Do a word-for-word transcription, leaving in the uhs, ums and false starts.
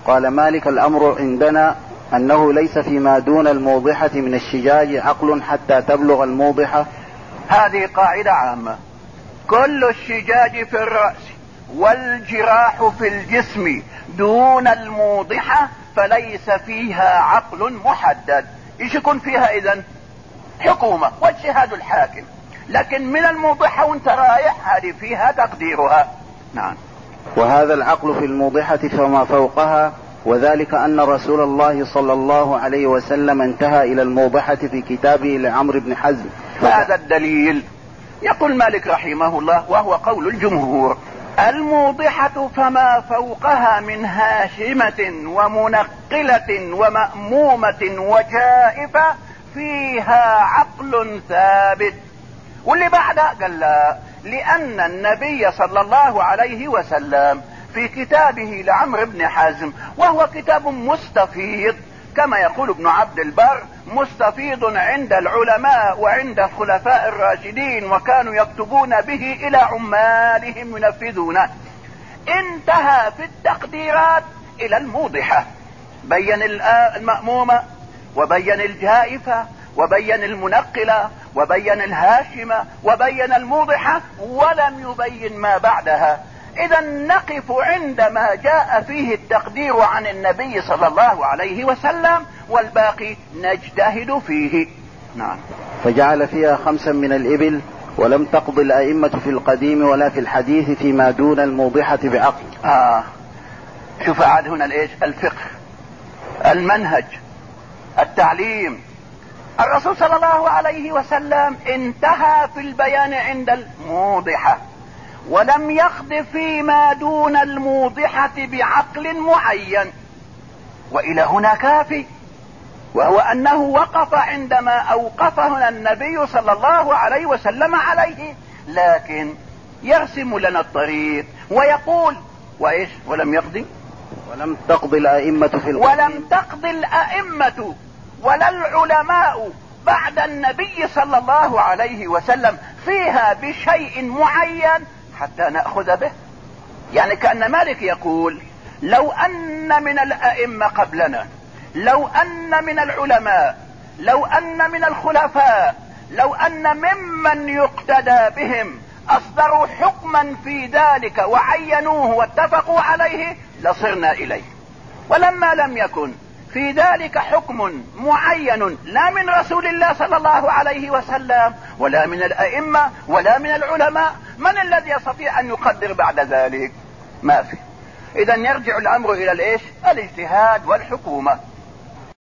قال مالك: الأمر عندنا أنه ليس فيما دون الموضحة من الشجاج عقل حتى تبلغ الموضحة. هذه قاعدة عامة: كل الشجاج في الرأس والجراح في الجسم دون الموضحة فليس فيها عقل محدد. ايش يكون فيها اذن؟ حكومة واجتهاد الحاكم. لكن من الموضحة وانت رايح هذه فيها تقديرها. نعم. وهذا العقل في الموضحة فما فوقها، وذلك أن رسول الله صلى الله عليه وسلم انتهى إلى الموضحة في كتابه لعمرو بن حزم. هذا الدليل. يقول مالك رحمه الله وهو قول الجمهور: الموضحة فما فوقها من هاشمة ومنقلة ومأمومة وجائفة فيها عقل ثابت. واللي بعده قال لا، لأن النبي صلى الله عليه وسلم في كتابه لعمرو بن حزم، وهو كتاب مستفيض كما يقول ابن عبد البر، مستفيض عند العلماء وعند الخلفاء الراشدين، وكانوا يكتبون به إلى عمالهم ينفذونه. انتهى في التقديرات إلى الموضحة، بين المأمومة وبين الجائفة وبين المنقلة وبين الهاشمة وبين الموضحة، ولم يبين ما بعدها. إذا نقف عندما جاء فيه التقدير عن النبي صلى الله عليه وسلم، والباقي نجتهد فيه. نعم. فجعل فيها خمسا من الإبل، ولم تقض الأئمة في القديم ولا في الحديث فيما دون الموضحة بعقل. آه شوف عاد هنا الإيش؟ الفقه، المنهج، التعليم. الرسول صلى الله عليه وسلم انتهى في البيان عند الموضحة، ولم يخض فيما دون الموضحة بعقل معين، وإلى هنا كافي، وهو أنه وقف عندما أوقفه النبي صلى الله عليه وسلم عليه، لكن يرسم لنا الطريق ويقول: وإيش؟ ولم يقضي ولم تقضي الأئمة في القديم ولم تقضي الأئمة ولا العلماء بعد النبي صلى الله عليه وسلم فيها بشيء معين حتى نأخذ به. يعني كأن مالك يقول: لو أن من الأئمة قبلنا، لو أن من العلماء، لو أن من الخلفاء، لو أن ممن يقتدى بهم أصدروا حكما في ذلك وعينوه واتفقوا عليه لصرنا إليه. ولما لم يكن في ذلك حكم معين لا من رسول الله صلى الله عليه وسلم ولا من الأئمة ولا من العلماء، من الذي يستطيع أن يقدر بعد ذلك؟ ما في. إذن يرجع الأمر إلى الإيش؟ الاجتهاد والحكومة.